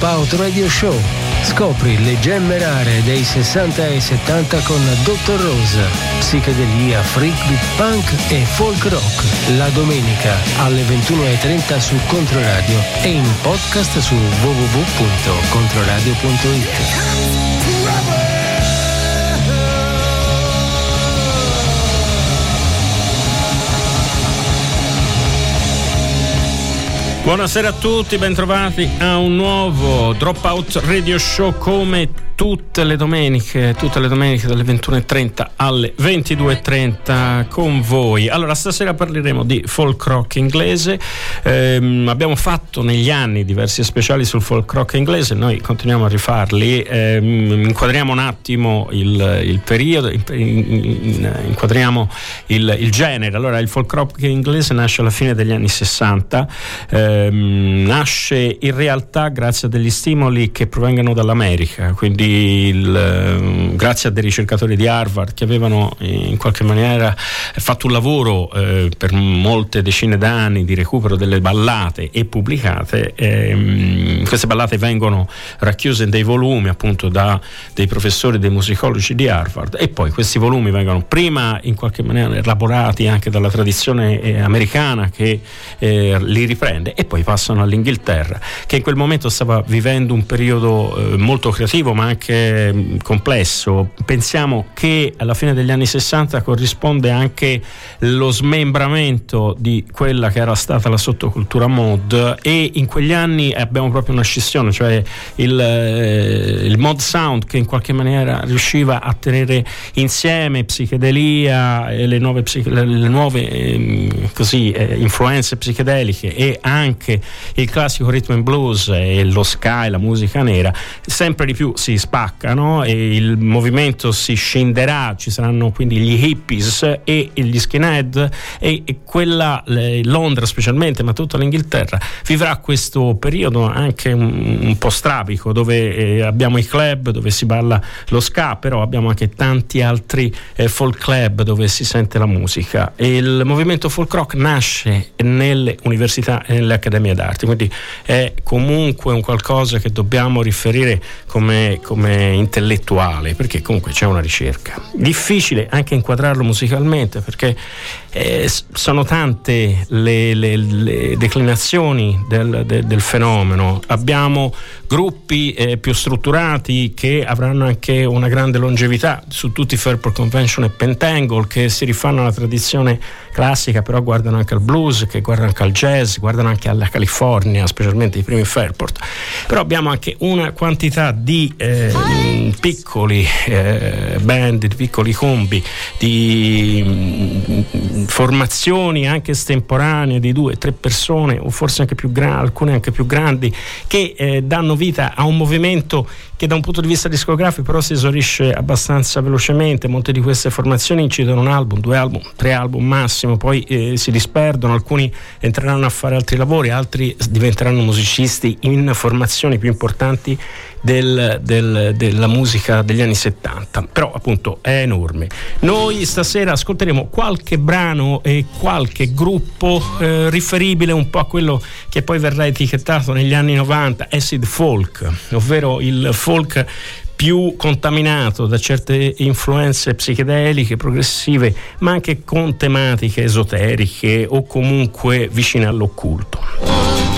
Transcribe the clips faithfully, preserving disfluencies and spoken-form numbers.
Dropout Radio Show. Scopri le gemme rare dei sessanta e settanta con doctor Rose, psichedelia, freak beat punk e folk rock. La domenica alle ventuno e trenta su Controradio e in podcast su w w w punto controradio punto i t. Buonasera a tutti, bentrovati a un nuovo Dropout Radio Show come tutte le domeniche, tutte le domeniche dalle ventuno e trenta alle ventidue e trenta con voi. Allora, stasera parleremo di folk rock inglese. Ehm, abbiamo fatto negli anni diversi speciali sul folk rock inglese, noi continuiamo a rifarli. Ehm, inquadriamo un attimo il, il periodo, in, in, inquadriamo il, il genere. Allora, il folk rock inglese nasce alla fine degli anni sessanta. Ehm, nasce in realtà grazie a degli stimoli che provengono dall'America, quindi il, grazie a dei ricercatori di Harvard che avevano in qualche maniera fatto un lavoro eh, per molte decine d'anni di recupero delle ballate e pubblicate. Ehm, queste ballate vengono racchiuse in dei volumi appunto da dei professori, dei musicologi di Harvard, e poi questi volumi vengono prima in qualche maniera elaborati anche dalla tradizione eh, americana che eh, li riprende, e poi passano all'Inghilterra, che in quel momento stava vivendo un periodo eh, molto creativo ma anche complesso. Pensiamo che alla fine degli anni sessanta corrisponde anche lo smembramento di quella che era stata la sottocultura mod, e in quegli anni abbiamo proprio una scissione, cioè il, eh, il mod sound che in qualche maniera riusciva a tenere insieme psichedelia e le nuove, psiche, le nuove eh, così, eh, influenze psichedeliche e anche il classico rhythm and blues e lo ska e la musica nera, sempre di più si spaccano e il movimento si scenderà, ci saranno quindi gli hippies e gli skinhead, e, e quella Londra specialmente, ma tutta l'Inghilterra vivrà questo periodo anche un, un po' strabico, dove eh, abbiamo i club dove si balla lo ska, però abbiamo anche tanti altri eh, folk club dove si sente la musica, e il movimento folk rock nasce nelle università e nelle accademie d'arte, quindi è comunque un qualcosa che dobbiamo riferire come, come intellettuale, perché comunque c'è una ricerca. Difficile anche inquadrarlo musicalmente, perché eh, sono tante le, le, le declinazioni del, de, del fenomeno. Abbiamo gruppi eh, più strutturati che avranno anche una grande longevità, su tutti Fairport Convention e Pentangle, che si rifanno alla tradizione classica, però guardano anche al blues, che guardano anche al jazz, guardano anche alla California, specialmente i primi Fairport. Però abbiamo anche una quantità di eh, piccoli eh, band, di piccoli combi, di mh, formazioni anche estemporanee di due, tre persone, o forse anche più grandi, alcune anche più grandi, che eh, danno vita a un movimento che da un punto di vista discografico però si esaurisce abbastanza velocemente. Molte di queste formazioni incidono un album, due album, tre album massimo, poi eh, si disperdono, alcuni entreranno a fare altri lavori, altri diventeranno musicisti in formazioni più importanti del, del, della musica degli anni settanta, però appunto è enorme. Noi stasera ascolteremo qualche brano e qualche gruppo eh, riferibile un po' a quello che poi verrà etichettato negli anni novanta acid folk, ovvero il folk più contaminato da certe influenze psichedeliche, progressive, ma anche con tematiche esoteriche o comunque vicine all'occulto.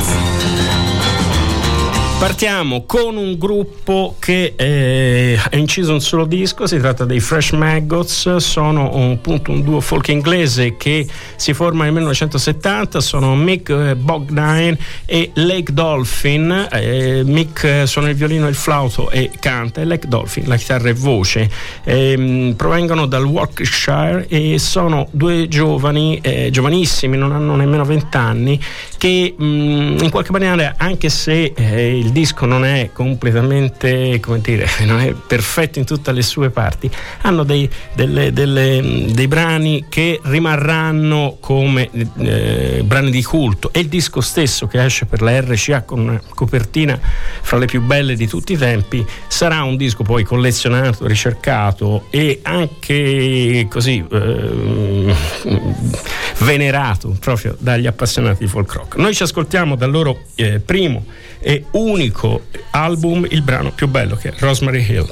Partiamo con un gruppo che eh, ha inciso un solo disco, si tratta dei Fresh Maggots, sono un, appunto, un duo folk inglese che si forma nel millenovecentosettanta, sono Mick Bogdine e Lake Dolphin. eh, Mick suona il violino e il flauto e canta, e Lake Dolphin la chitarra e voce. eh, provengono dal Warwickshire e sono due giovani, eh, giovanissimi, non hanno nemmeno vent'anni, che mh, in qualche maniera, anche se eh, il disco non è completamente, come dire, non è perfetto in tutte le sue parti, hanno dei, delle, delle, dei brani che rimarranno come eh, brani di culto, e il disco stesso, che esce per la R C A con una copertina fra le più belle di tutti i tempi, sarà un disco poi collezionato, ricercato e anche così eh, venerato proprio dagli appassionati di folk rock. Noi ci ascoltiamo dal loro eh, primo e unico album il brano più bello, che è Rosemary Hill.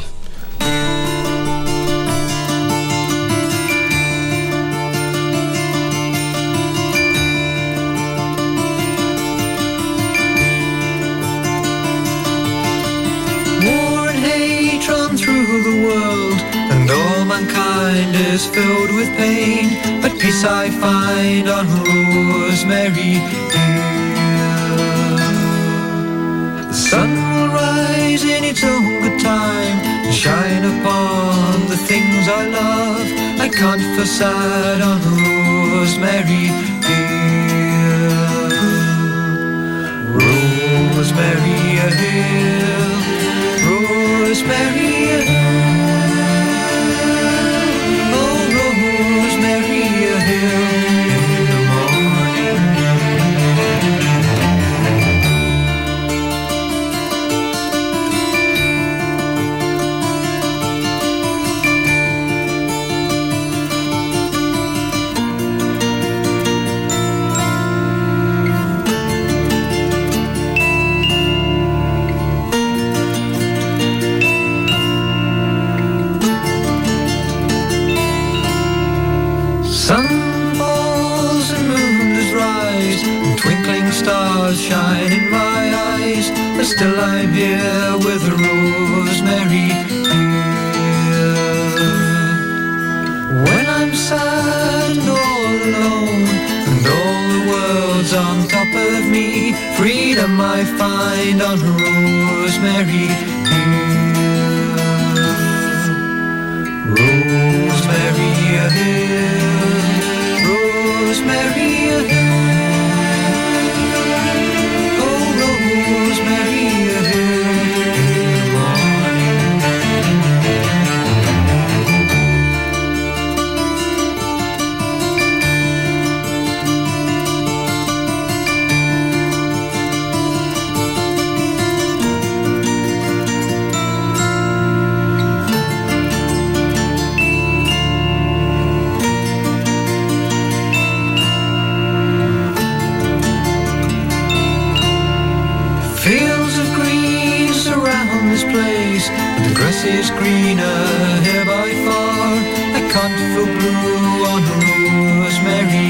Mankind is filled with pain, but peace I find on Rosemary Hill. The sun will rise in its own good time and shine upon the things I love. I can't feel sad on Rosemary Hill. Rosemary Hill, Rosemary Hill. Shine in my eyes, but still I'm here with Rosemary Hill. When I'm sad and all alone, and all the world's on top of me, freedom I find on Rosemary Hill. Rosemary Hill, Rosemary Hill. The grass is greener here by far. I can't feel blue on Rosemary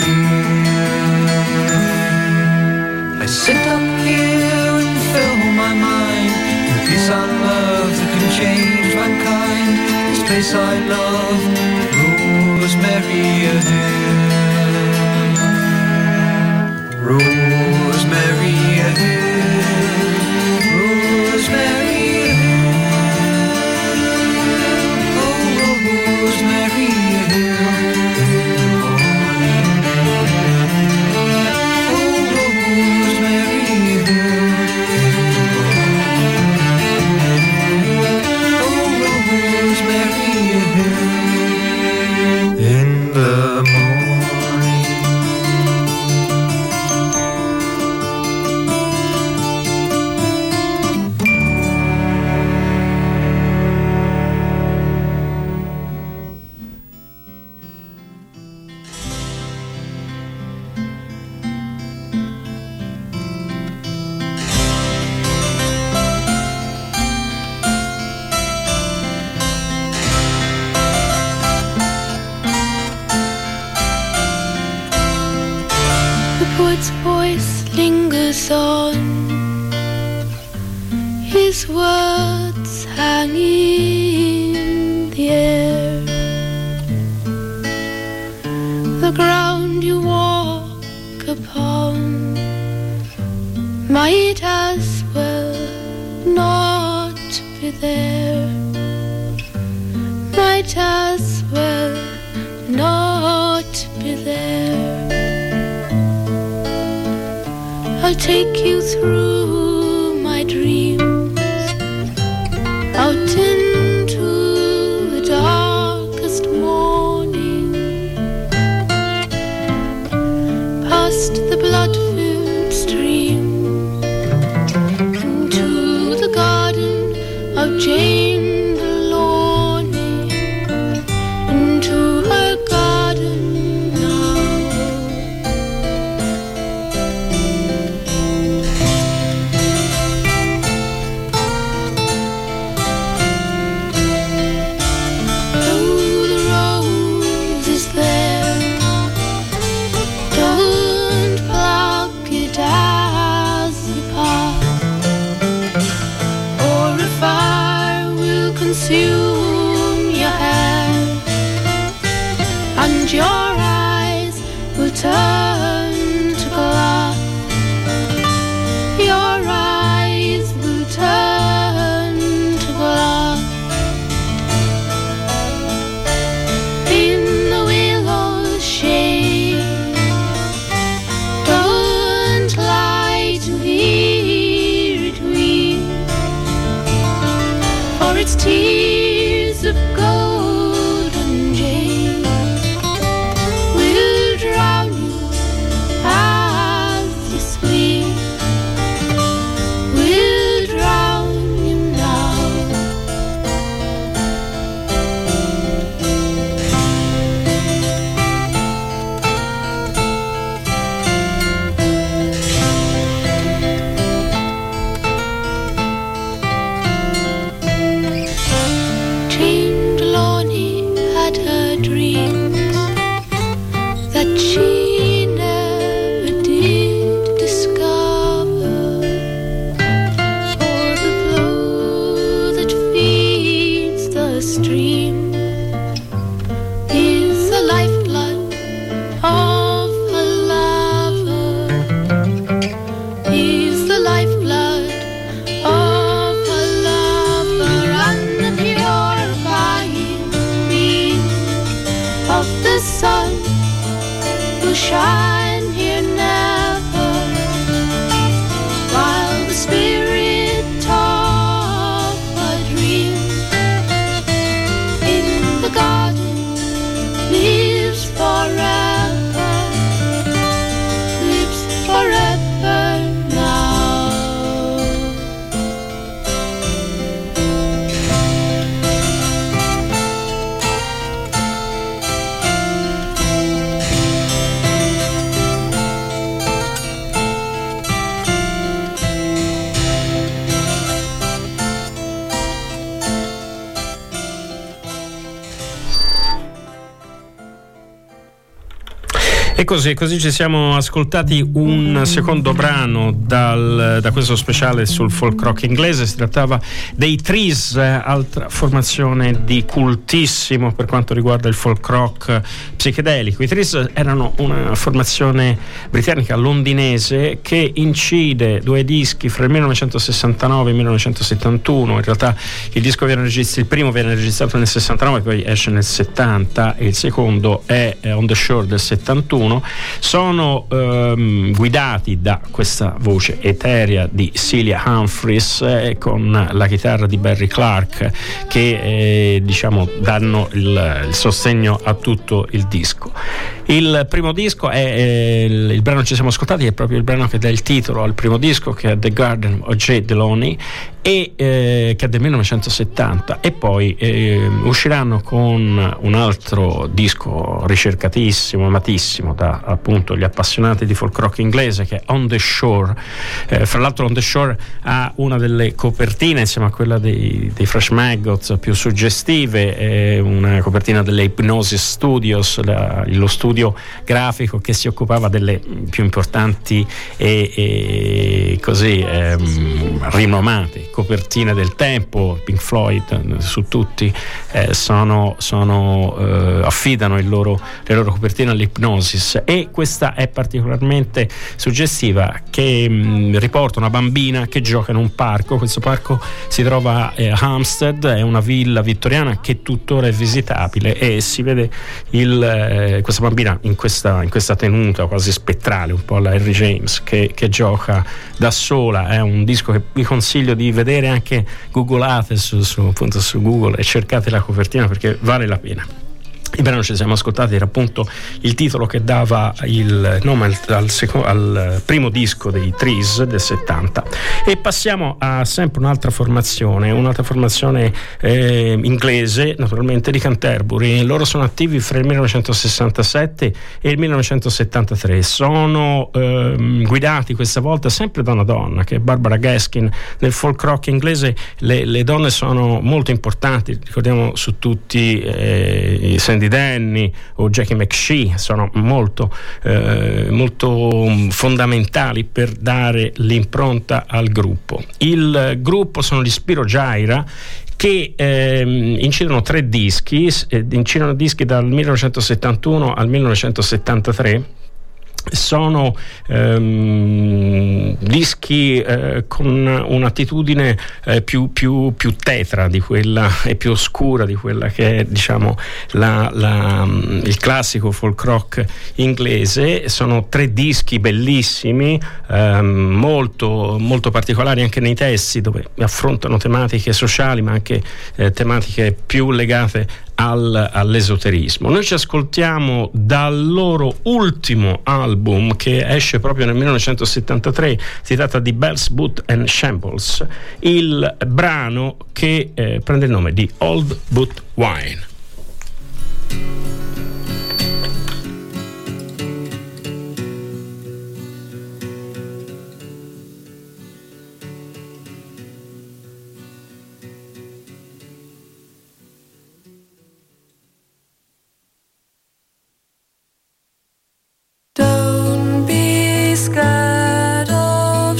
Hill. I sit up here and fill my mind with peace and love that can change mankind. This place I love, Rosemary Hill. Rosemary Hill, Rosemary. Poet's voice lingers on, his words hang in the air. The ground you walk upon might as well not be there, might as well not be there. I'll take you through my dreams, out into the darkest morning, past the blood-filled stream, into the garden of Jane the Lorny, into her garden now. turn to glass. Your eyes will turn to glass. In the willow's shade, don't lie to hear it weep, for its tears of golden jade will drown you as you sleep, will drown you now. Jane Trelawney had her dreams that she never did discover, for the flow that feeds the stream is the lifeblood of a lover, is the lifeblood of a lover, and the purifying beam of the sun will shine here never, while the spirit of a dream in the garden lives forever, lives forever now. E così, così ci siamo ascoltati un secondo brano dal, da questo speciale sul folk rock inglese. Si trattava dei Trees, altra formazione di cultissimo per quanto riguarda il folk rock psichedelico. I Trees erano una formazione britannica londinese che incide due dischi fra il millenovecentosessantanove e il millenovecentosettantuno. In realtà il disco viene registrato, il primo viene registrato nel sessantanove, poi esce nel settanta, e il secondo è On the Shore del settantuno. Sono ehm, guidati da questa voce eterea di Celia Humphreys, eh, con la chitarra di Barry Clark, che eh, diciamo danno il, il sostegno a tutto il disco. Il primo disco è eh, il, il brano che ci siamo ascoltati è proprio il brano che dà il titolo al primo disco, che è The Garden of J. Deloney, e eh, che è del millenovecentosettanta, e poi eh, usciranno con un altro disco ricercatissimo, amatissimo da appunto gli appassionati di folk rock inglese, che è On the Shore. Eh, fra l'altro On the Shore ha una delle copertine, insieme a quella dei, dei Fresh Maggots, più suggestive, è una copertina delle Hypnosis Studios, la, lo studio grafico che si occupava delle più importanti e, e così ehm, rinomate copertine del tempo. Pink Floyd su tutti eh, sono, sono eh, affidano il loro, le loro copertine all'Hypnosis, e questa è particolarmente suggestiva, che mh, riporta una bambina che gioca in un parco. Questo parco si trova eh, a Hampstead, è una villa vittoriana che tuttora è visitabile, e si vede il, eh, questa bambina in questa, in questa tenuta quasi spettrale, un po' alla Henry James, che, che gioca da sola. È un disco che vi consiglio di vedere, anche googolate su, su, appunto su Google e cercate la copertina, perché vale la pena. Il brano ci siamo ascoltati era appunto il titolo che dava il nome al, al, seco, al primo disco dei Trees del settanta. E passiamo a sempre un'altra formazione, un'altra formazione eh, inglese, naturalmente, di Canterbury. Loro sono attivi fra il millenovecentosessantasette e il millenovecentosettantatré. Sono eh, guidati questa volta sempre da una donna, che è Barbara Gaskin. Nel folk rock inglese le, le donne sono molto importanti, ricordiamo su tutti eh, i Sandy Denny o Jackie McShee, sono molto eh, molto fondamentali per dare l'impronta al gruppo. Il gruppo sono gli Spiro Gyra, che eh, incidono tre dischi, eh, incidono dischi dal millenovecentosettantuno al millenovecentosettantatré, sono ehm, dischi eh, con un'attitudine eh, più, più, più tetra di quella e più oscura di quella che è, diciamo, la, la, il classico folk rock inglese. Sono tre dischi bellissimi, ehm, molto, molto particolari anche nei testi, dove affrontano tematiche sociali ma anche eh, tematiche più legate al, all'esoterismo. Noi ci ascoltiamo dal loro ultimo album, che esce proprio nel millenovecentosettantatré, si tratta di Bells, Boot and Shambles, il brano che eh, prende il nome di Old Boot Wine. Don't be scared of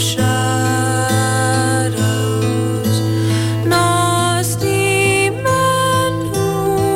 shadows, nasty men who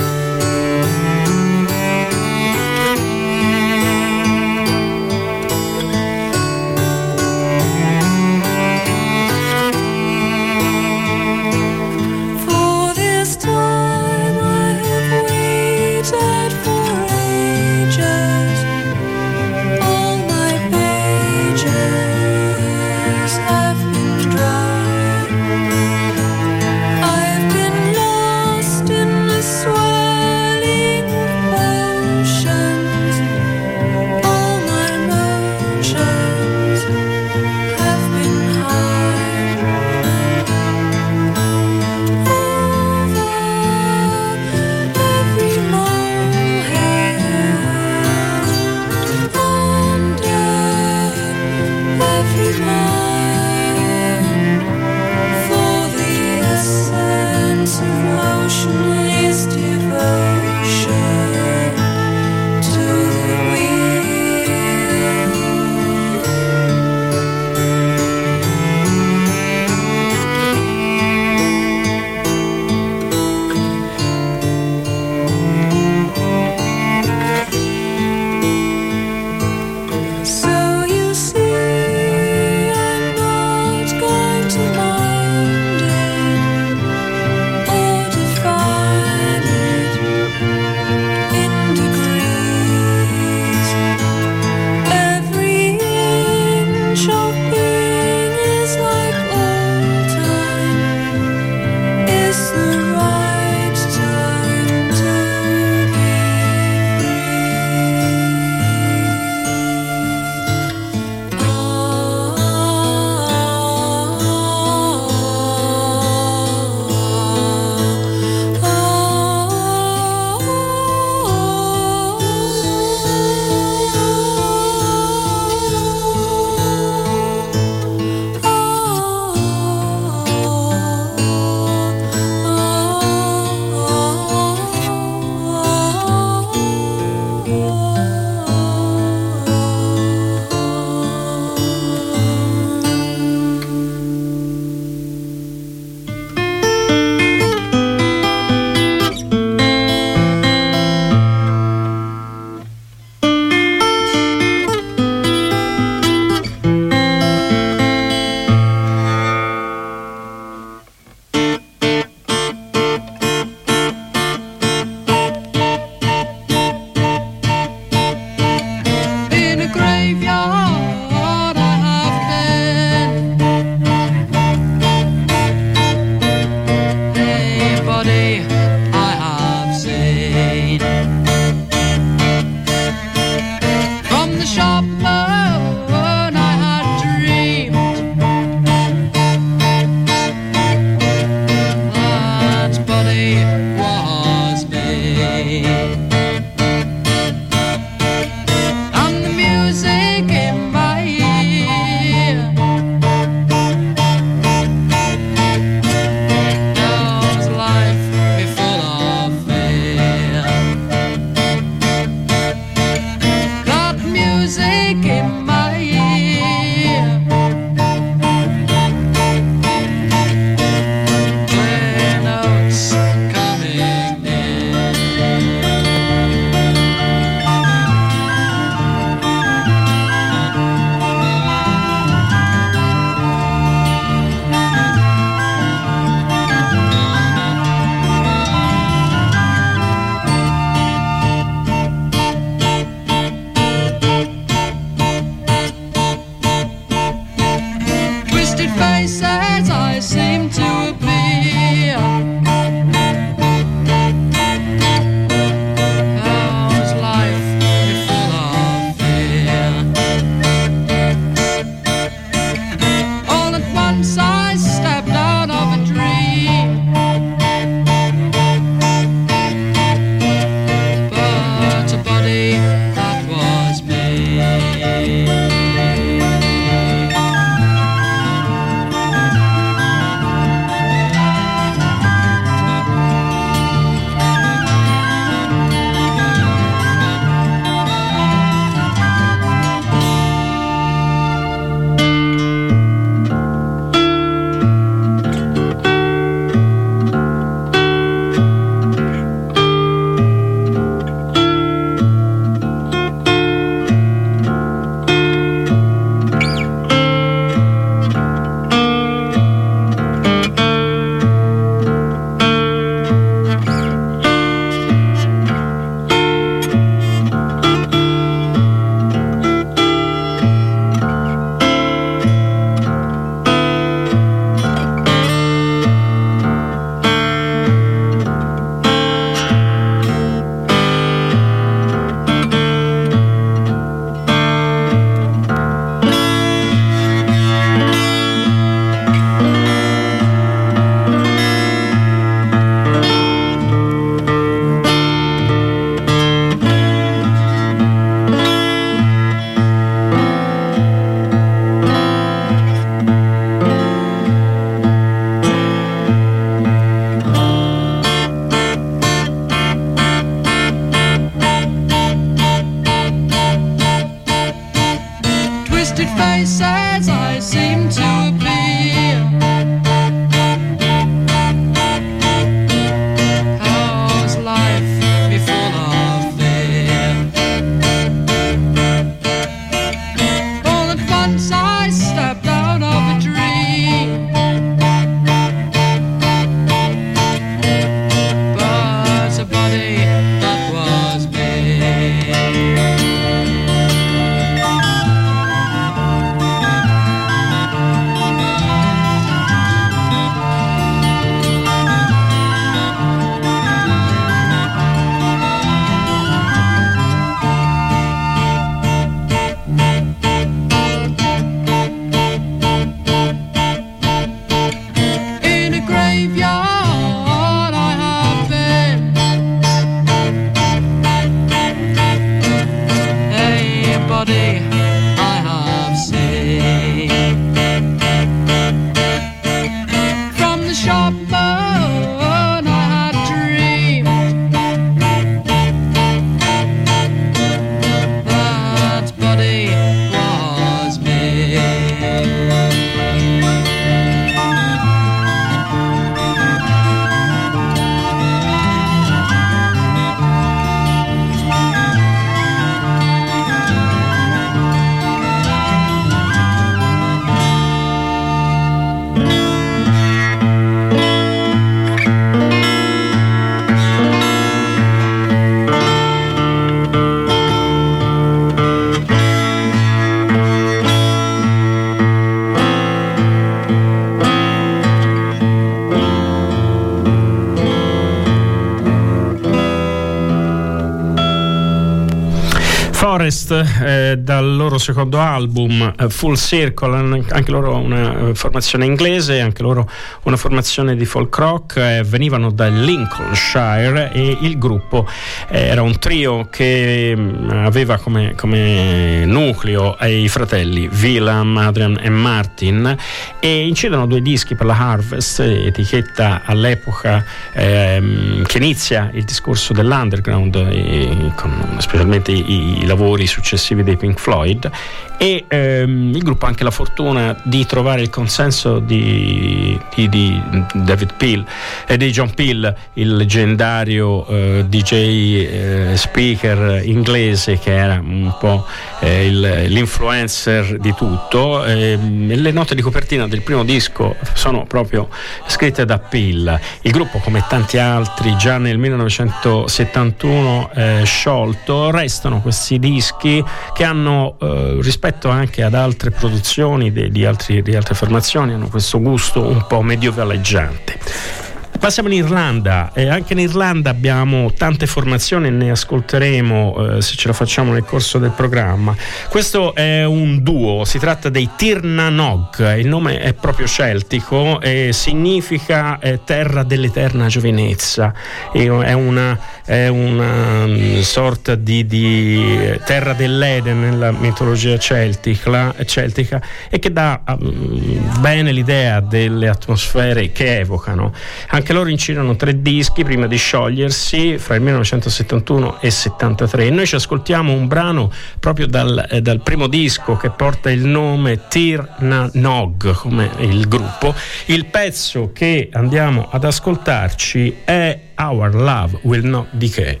Harvest, eh, dal loro secondo album eh, Full Circle, anche loro una formazione inglese, anche loro una formazione di folk rock, eh, venivano dal Lincolnshire e il gruppo eh, era un trio che mh, aveva come, come nucleo i fratelli William, Adrian e Martin, e incidono due dischi per la Harvest, etichetta all'epoca ehm, che inizia il discorso dell'underground, e, con specialmente i, i lavori successivi dei Pink Floyd, e ehm, il gruppo ha anche la fortuna di trovare il consenso di, di, di David Peel e di John Peel, il leggendario eh, D J eh, speaker inglese, che era un po' eh, il, l'influencer di tutto. Eh, le note di copertina del primo disco sono proprio scritte da Peel. Il gruppo, come tanti altri, già nel millenovecentosettantuno eh, sciolto, restano questi dischi che hanno eh, rispetto anche ad altre produzioni di, di, altri, di altre formazioni, hanno questo gusto un po' mediovaleggiante. Passiamo in Irlanda, e anche in Irlanda abbiamo tante formazioni, ne ascolteremo eh, se ce la facciamo nel corso del programma. Questo è un duo, si tratta dei Tir na Nog, il nome è proprio celtico e significa eh, terra dell'eterna giovinezza, e è una, è una um, sorta di, di terra dell'Eden nella mitologia celtica, celtica e che dà um, bene l'idea delle atmosfere che evocano. Anche Anche loro incidono tre dischi prima di sciogliersi fra il millenovecentosettantuno e settantatré. Noi ci ascoltiamo un brano proprio dal, eh, dal primo disco, che porta il nome Tir na Nog come il gruppo. Il pezzo che andiamo ad ascoltarci è Our Love Will Not Decay.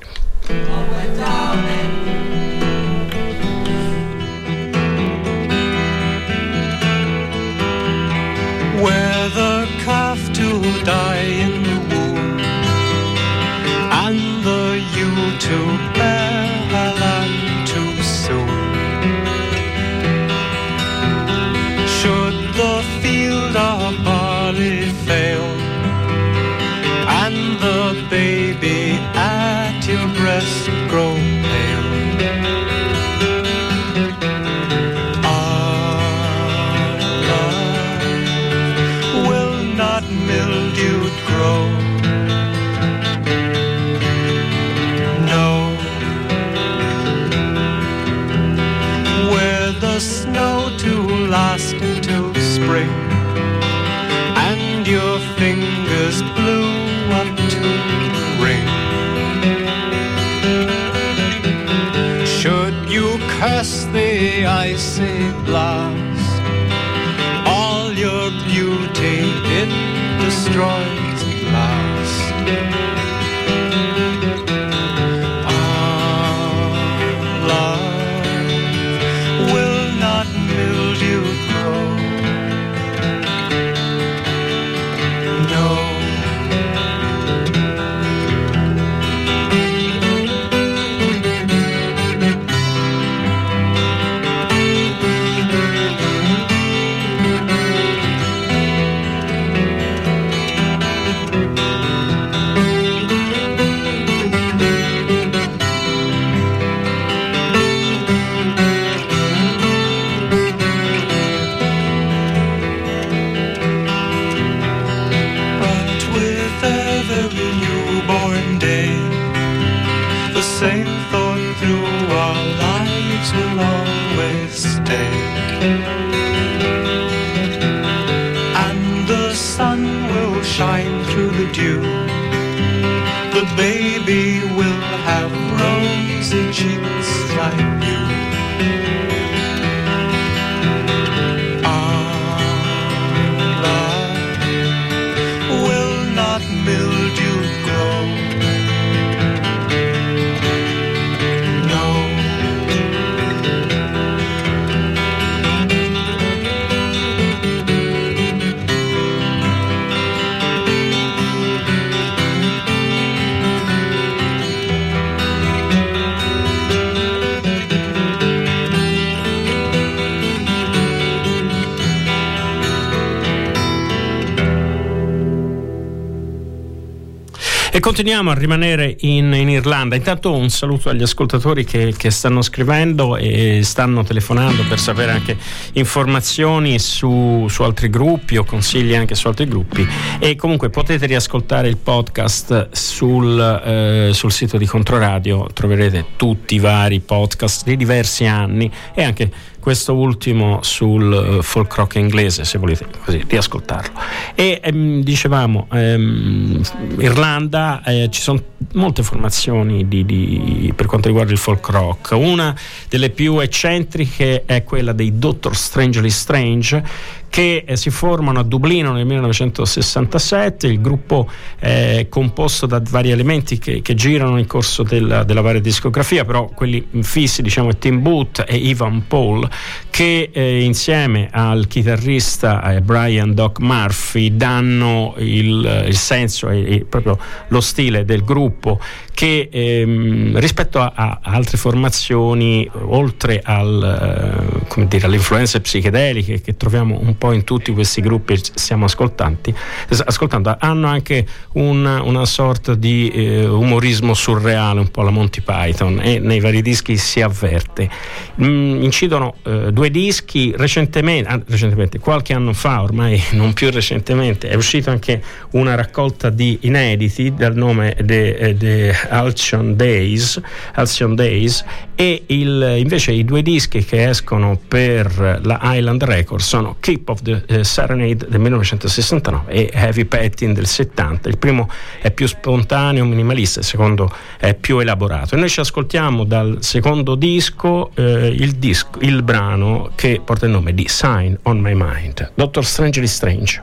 Whether calf to die in the womb, and the ewe to bear her lamb too soon. Should the field of barley fail, and the baby at your breast grow pale, mildewed grow. No, where the snow to last until spring, and your fingers blew up to the ring. Should you curse the icy blast, all your beauty it destroys at last. Our love will not mildew grow. No. The baby will have rosy cheeks like you. Our love will not mildew grow. No. E continuiamo a rimanere in, in Irlanda. Intanto un saluto agli ascoltatori che, che stanno scrivendo e stanno telefonando per sapere anche informazioni su, su altri gruppi o consigli anche su altri gruppi. E comunque potete riascoltare il podcast sul, eh, sul sito di Controradio, troverete tutti i vari podcast di diversi anni e anche questo ultimo sul uh, folk rock inglese, se volete così riascoltarlo. E ehm, dicevamo ehm, Irlanda, eh, ci sono molte formazioni di, di, per quanto riguarda il folk rock. Una delle più eccentriche è quella dei Doctor Strangely Strange, che eh, si formano a Dublino nel millenovecentosessantasette. Il gruppo è composto da vari elementi che, che girano nel corso della, della varia discografia, però quelli fissi, diciamo, è Tim Booth e Ivan Paul, che eh, insieme al chitarrista eh, Brian Doc Murphy danno il, il senso e, e proprio lo stile del gruppo, che ehm, rispetto a, a altre formazioni, oltre al, eh, come dire, alle influenze psichedeliche che troviamo un po' in tutti questi gruppi che stiamo ascoltanti, ascoltando, hanno anche una, una sorta di eh, umorismo surreale, un po' la Monty Python, e nei vari dischi si avverte. Mm, incidono eh, due dischi recentemente, ah, recentemente, qualche anno fa, ormai non più recentemente, è uscita anche una raccolta di inediti dal nome de, de Halcyon Days, Halcyon Days, e il, invece i due dischi che escono per la Island Records sono Keep of the uh, Serenade del millenovecentosessantanove e Heavy Petting del settanta. Il primo è più spontaneo, minimalista, il secondo è più elaborato. E noi ci ascoltiamo dal secondo disco eh, il, disco, il brano che porta il nome di Sign on My Mind, Doctor Strangely Strange.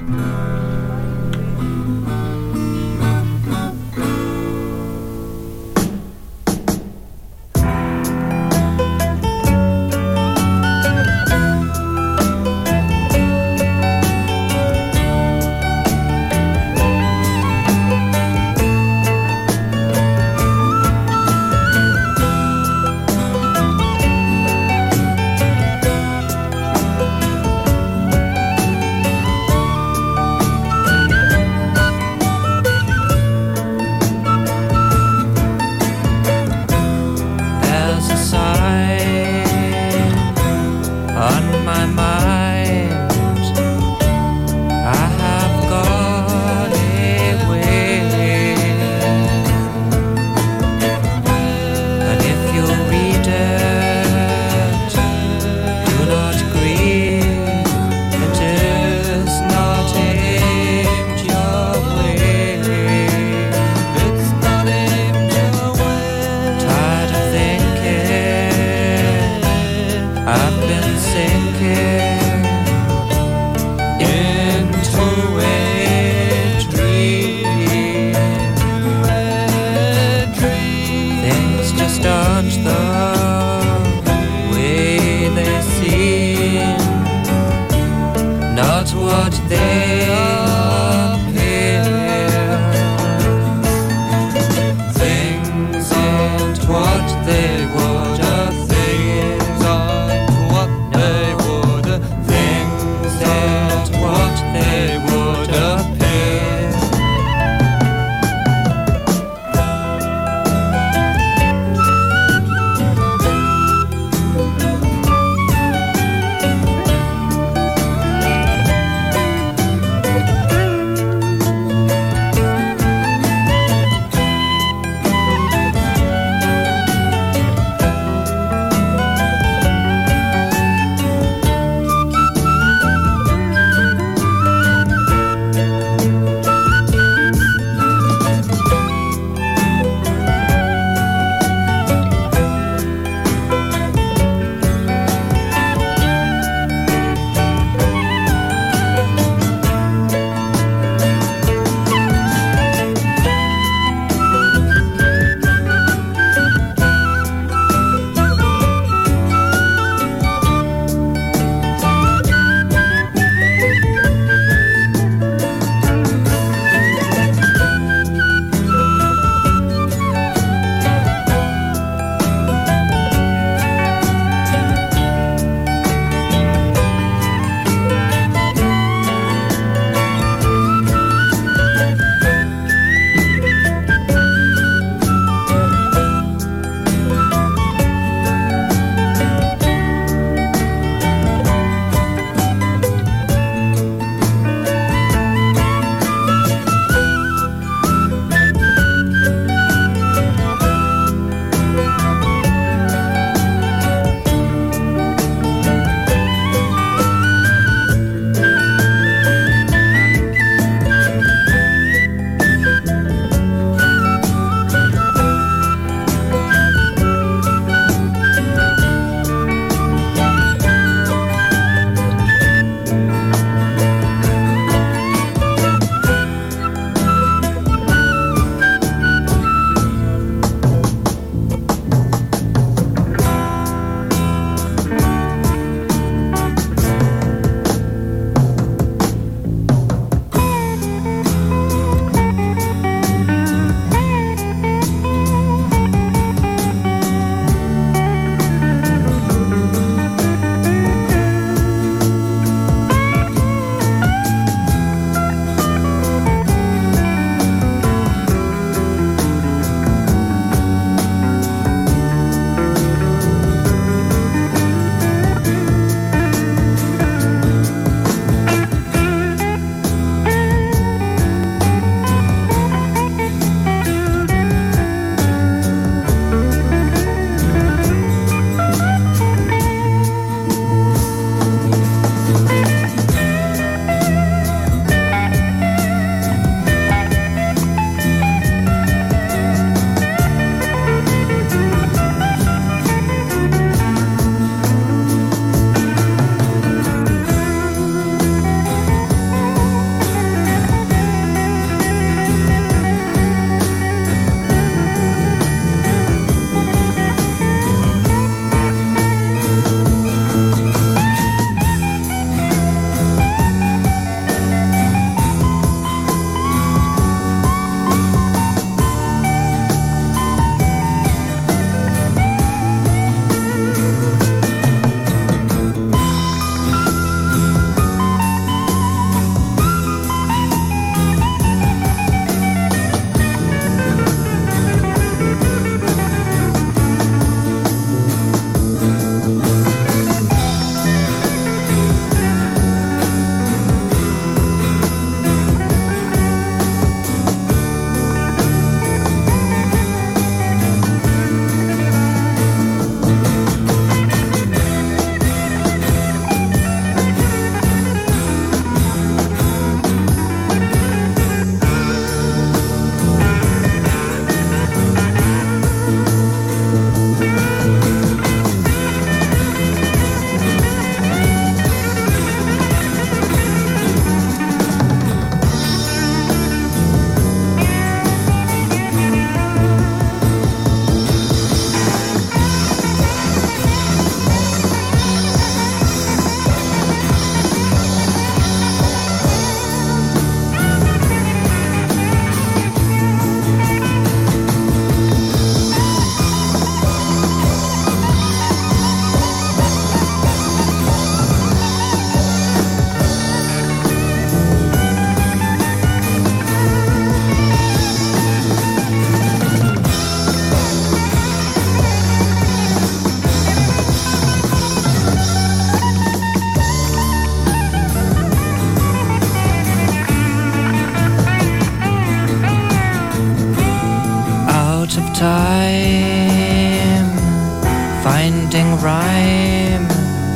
time, finding rhyme,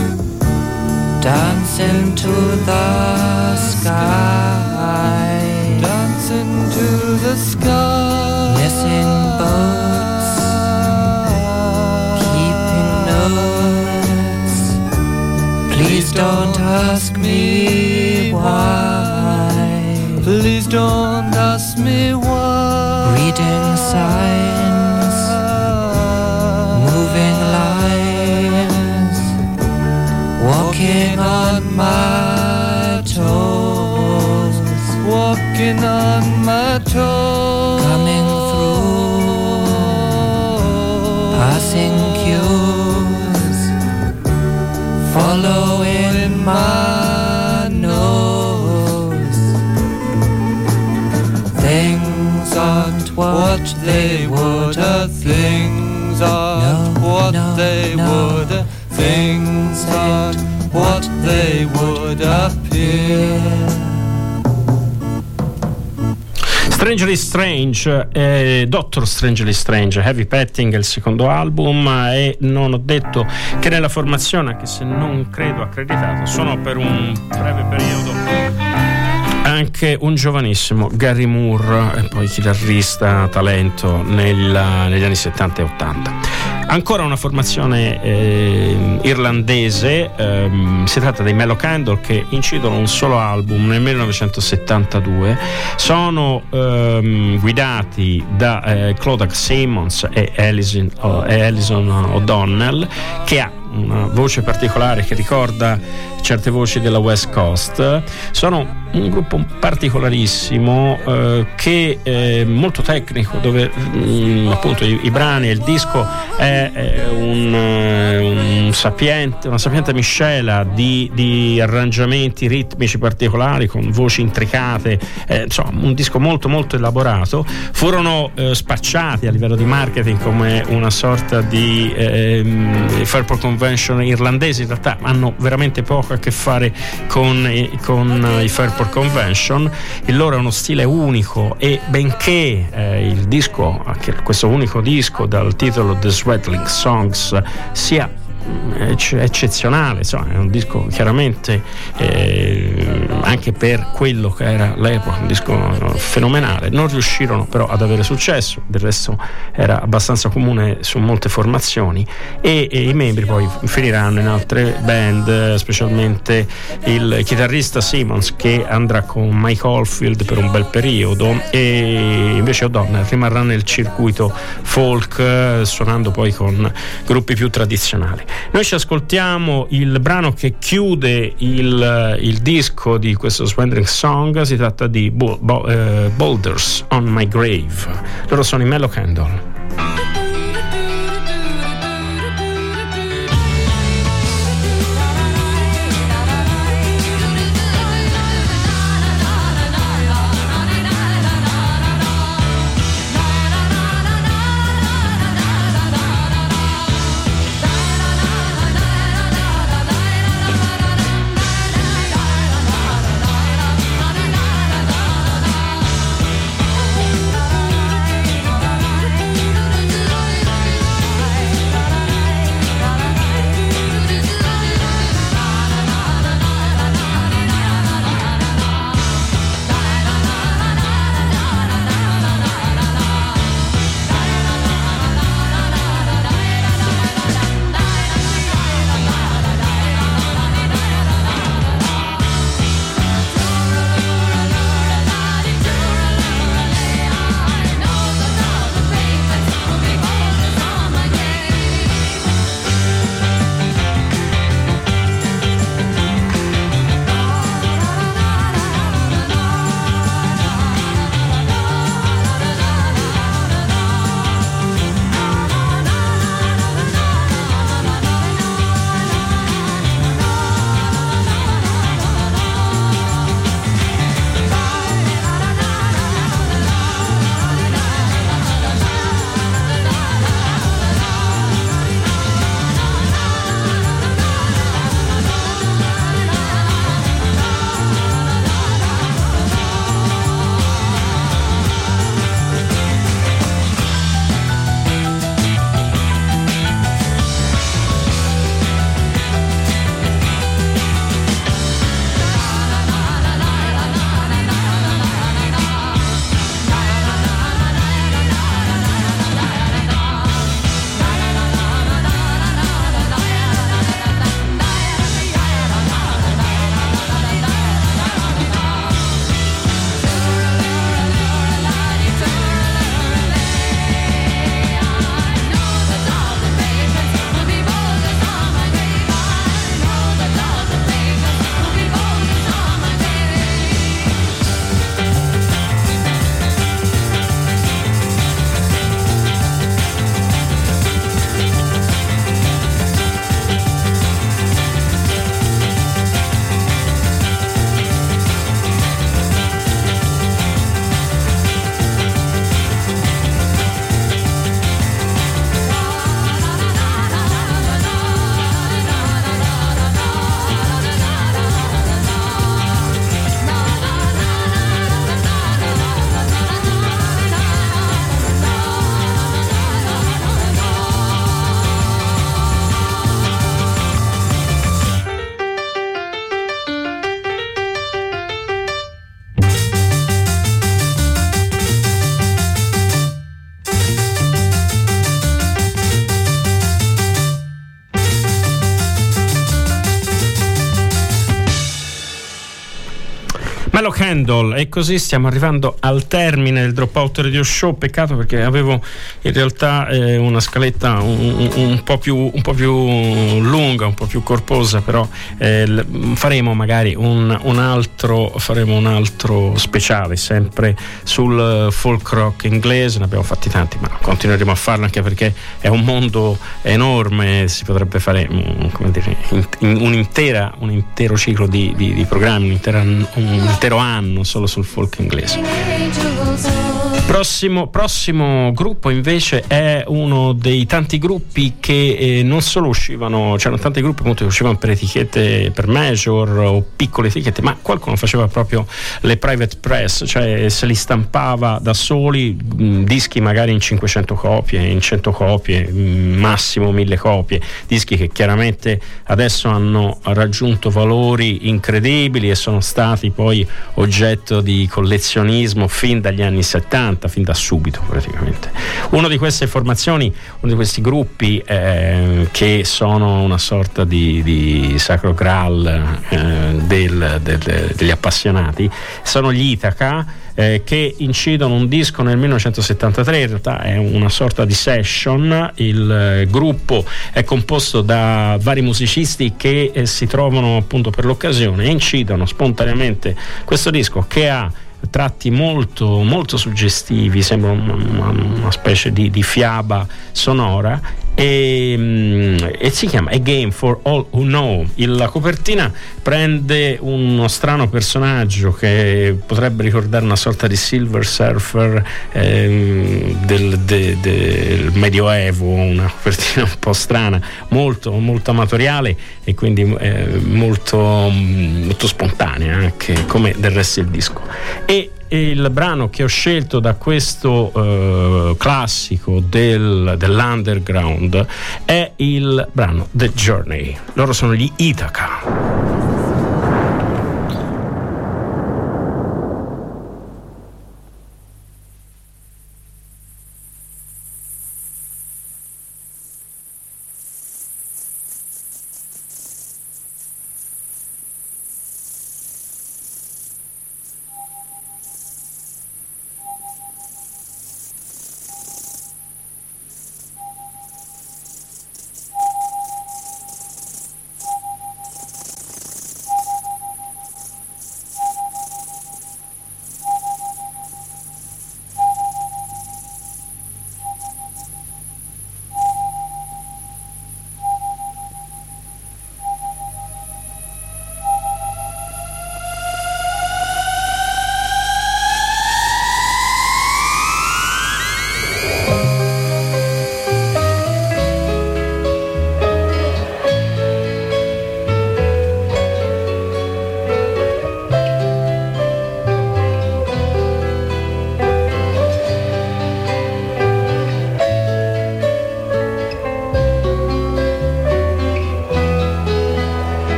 dancing to the sky, dancing to the sky, missing boats, keeping notes. Please don't ask me why. Please don't ask me why. Reading signs, moving lines, walking on my toes, walking on my toes, coming through, passing cues, following my nose. Things aren't what they would have, things aren't no, what no, they no. would have, things aren't what they would appear. Strangely Strange, eh, Doctor Strangely Strange, Heavy Petting è il secondo album, e non ho detto che nella formazione, anche se non credo accreditato, sono per un breve periodo anche un giovanissimo Gary Moore, e poi chitarrista talento nella, negli anni settanta e ottanta. Ancora una formazione eh, irlandese, ehm, si tratta dei Mellow Candle, che incidono un solo album nel millenovecentosettantadue. Sono ehm, guidati da eh, Clodagh Simmons e Alison, oh, e Alison O'Donnell, che ha una voce particolare che ricorda certe voci della West Coast. Sono un gruppo particolarissimo, eh, che è molto tecnico, dove mh, appunto i, i brani e il disco è, è un, un sapiente, una sapiente miscela di, di arrangiamenti ritmici particolari con voci intricate, eh, insomma un disco molto molto elaborato. Furono eh, spacciati a livello di marketing come una sorta di eh, Fairport Convention irlandesi. In realtà hanno veramente poco a che fare con, con i Fairport Convention. Il loro è uno stile unico, e benché eh, il disco, anche questo unico disco dal titolo The Sweatling Songs, sia eccezionale, insomma è un disco chiaramente eh, anche per quello che era l'epoca un disco fenomenale, non riuscirono però ad avere successo. Del resto era abbastanza comune su molte formazioni, e, e i membri poi finiranno in altre band, specialmente il chitarrista Simmons, che andrà con Mike Oldfield per un bel periodo, e invece O'Donnell rimarrà nel circuito folk, suonando poi con gruppi più tradizionali. Noi ci ascoltiamo il brano che chiude il, il disco di questo Swindling Song. Si tratta di Bo- Bo- uh, Boulders on My Grave. Loro sono i Mellow Candle. Bye. Mellow Candle, e così stiamo arrivando al termine del Dropout Radio Show. Peccato, perché avevo in realtà eh, una scaletta un, un, un, po più, un po' più lunga, un po' più corposa, però eh, faremo magari un, un altro faremo un altro speciale sempre sul folk rock inglese. Ne abbiamo fatti tanti, ma continueremo a farlo, anche perché è un mondo enorme. Si potrebbe fare come dire, un'intera, un intero ciclo di, di, di programmi, un intero, un intero anno solo sul folk inglese. Prossimo, prossimo gruppo invece è uno dei tanti gruppi che eh, non solo uscivano, c'erano tanti gruppi appunto che uscivano per etichette, per major o piccole etichette, ma qualcuno faceva proprio le private press, cioè se li stampava da soli, mh, dischi magari in cinquecento copie, in cento copie, mh, massimo mille copie, dischi che chiaramente adesso hanno raggiunto valori incredibili e sono stati poi oggetto di collezionismo fin dagli anni settanta, fin da subito praticamente. Una di queste formazioni, uno di questi gruppi eh, che sono una sorta di, di sacro graal eh, del, del, degli appassionati, sono gli Ithaka, Eh, che incidono un disco nel millenovecentosettantatré. In realtà è una sorta di session. Il eh, gruppo è composto da vari musicisti che eh, si trovano appunto per l'occasione e incidono spontaneamente questo disco, che ha tratti molto molto suggestivi, sembra una, una, una specie di, di fiaba sonora, e, e si chiama A Game for All Who Know. Il, la copertina prende uno strano personaggio che potrebbe ricordare una sorta di Silver Surfer eh, del, de, del Medioevo, una copertina un po' strana, molto molto amatoriale e quindi eh, molto, molto spontanea, anche come del resto del disco. E il brano che ho scelto da questo eh, classico del, dell'underground è il brano The Journey. Loro sono gli Ithaka.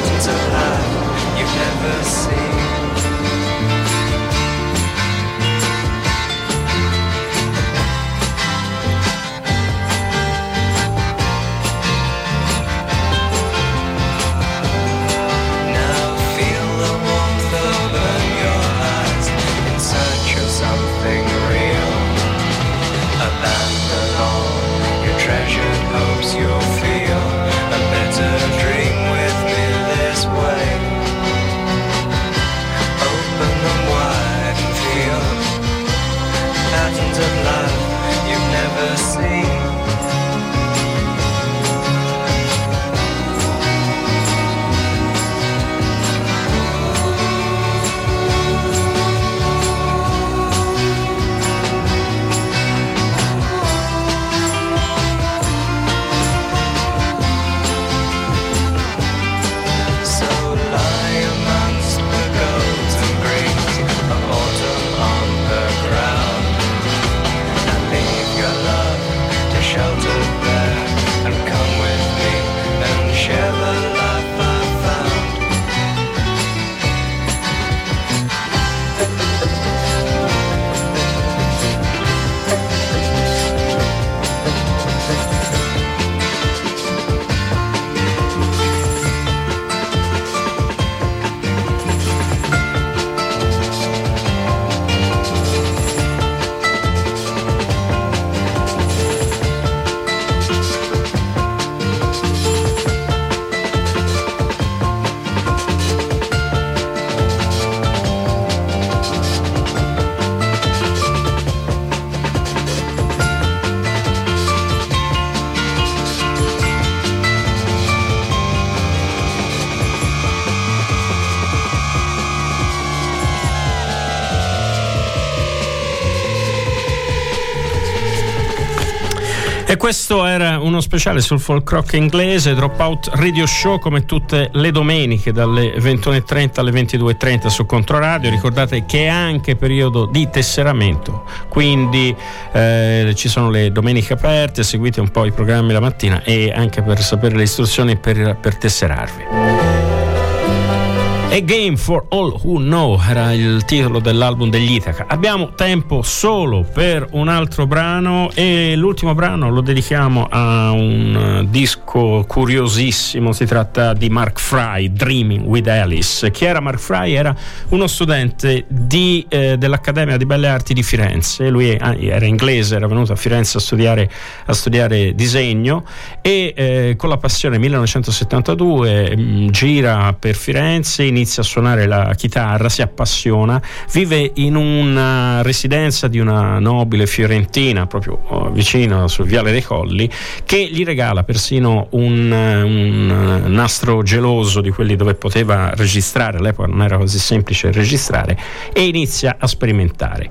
You've never seen. sea. E questo era uno speciale sul folk rock inglese, Dropout Radio Show, come tutte le domeniche dalle ventuno e trenta alle ventidue e trenta su Controradio. Ricordate che è anche periodo di tesseramento, quindi eh, ci sono le domeniche aperte, seguite un po' i programmi la mattina e anche per sapere le istruzioni per, per tesserarvi. A Game for All Who Know era il titolo dell'album degli Ithaca. Abbiamo tempo solo per un altro brano e l'ultimo brano lo dedichiamo a un disco curiosissimo. Si tratta di Mark Fry, Dreaming with Alice. Chi era Mark Fry? Era uno studente di, eh, dell'Accademia di Belle Arti di Firenze. Lui era inglese, era venuto a Firenze a studiare, a studiare disegno e eh, con la passione millenovecentosettantadue mh, gira per Firenze, inizia a suonare la chitarra, si appassiona, vive in una residenza di una nobile fiorentina proprio vicino sul Viale dei Colli, che gli regala persino un, un nastro geloso di quelli dove poteva registrare. All'epoca non era così semplice registrare, e inizia a sperimentare.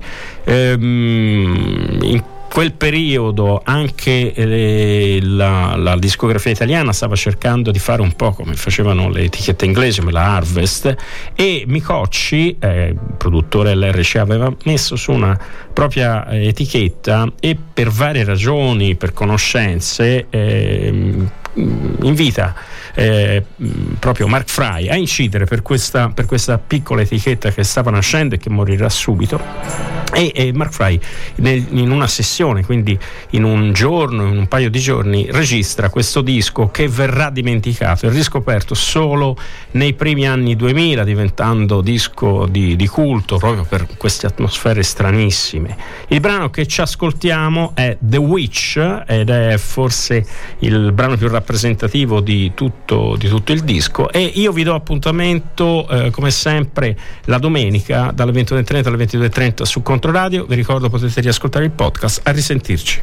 Ehm, in quel periodo anche eh, la, la discografia italiana stava cercando di fare un po' come facevano le etichette inglesi come la Harvest, e Micocci, eh, produttore dell'R C A, aveva messo su una propria eh, etichetta e per varie ragioni, per conoscenze, eh, invita eh, proprio Mark Fry a incidere per questa, per questa piccola etichetta che stava nascendo e che morirà subito. E, e Mark Fry nel, in una sessione, quindi in un giorno, in un paio di giorni, registra questo disco che verrà dimenticato e riscoperto solo nei primi anni duemila, diventando disco di, di culto proprio per queste atmosfere stranissime. Il brano che ci ascoltiamo è The Witch ed è forse il brano più rappresentativo di tutto, di tutto il disco, e io vi do appuntamento eh, come sempre la domenica dalle ventuno e trenta alle ventidue e trenta su Controradio. Vi ricordo, potete riascoltare il podcast. A risentirci.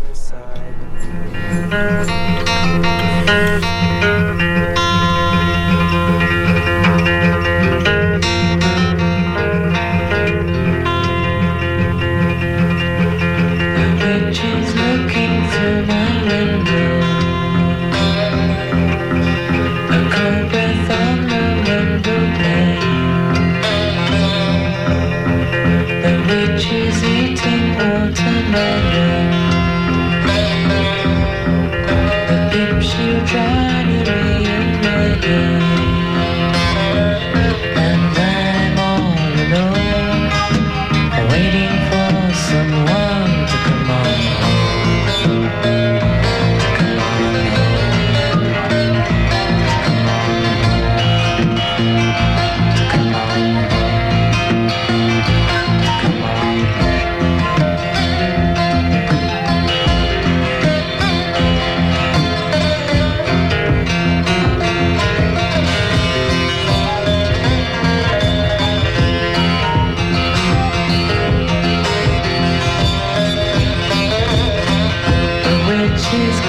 Waiting for someone to come on home.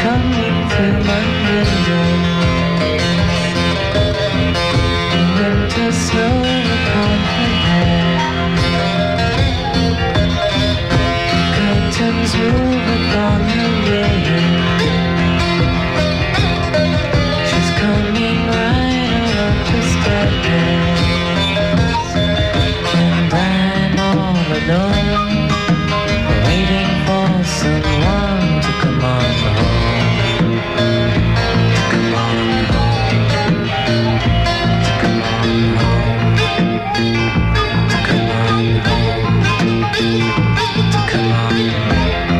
coming through my window. Winter snow upon her hair. Curtains move upon her rail. She's coming right up the staircase, and I'm all alone, waiting for someone to come on home, to come on home, to come on home, to come on home, to come on home.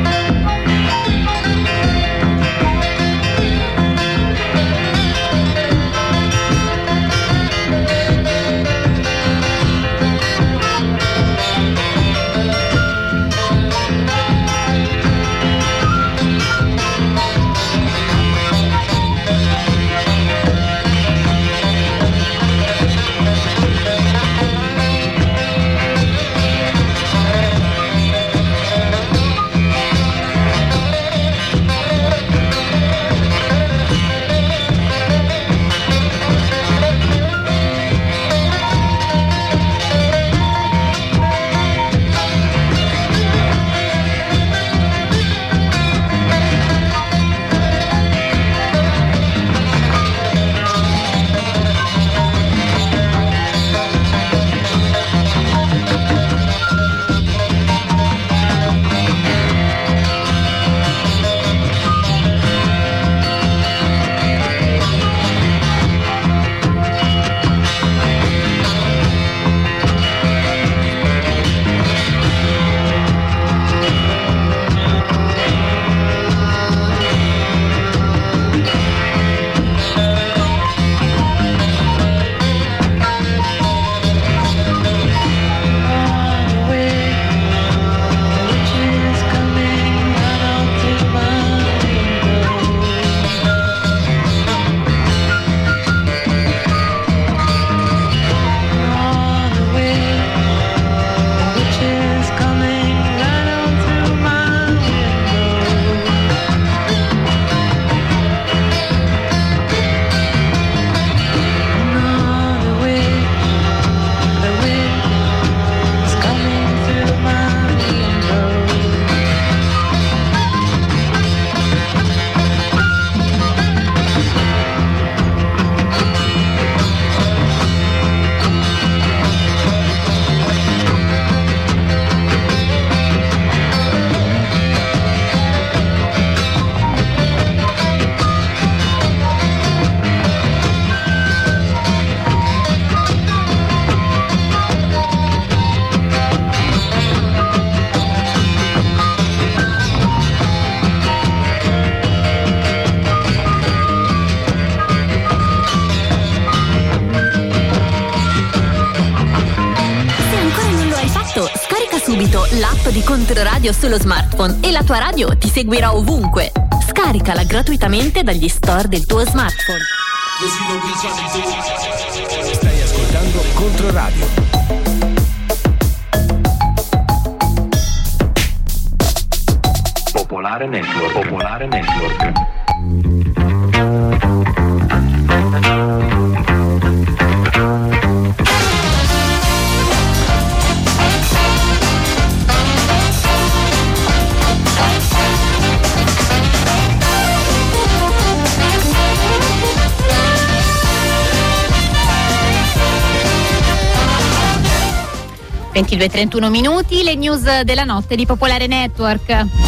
L'app di Controradio sullo smartphone e la tua radio ti seguirà ovunque. Scaricala gratuitamente dagli store del tuo smartphone. Stai ascoltando Controradio. Popolare Network. Popolare Network. ventidue e trentuno minuti, le news della notte di Popolare Network.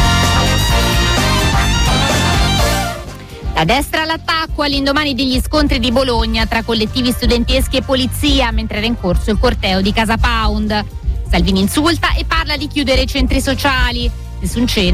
La destra all'attacco all'indomani degli scontri di Bologna tra collettivi studenteschi e polizia mentre era in corso il corteo di Casa Pound. Salvini insulta e parla di chiudere i centri sociali. Nessun centro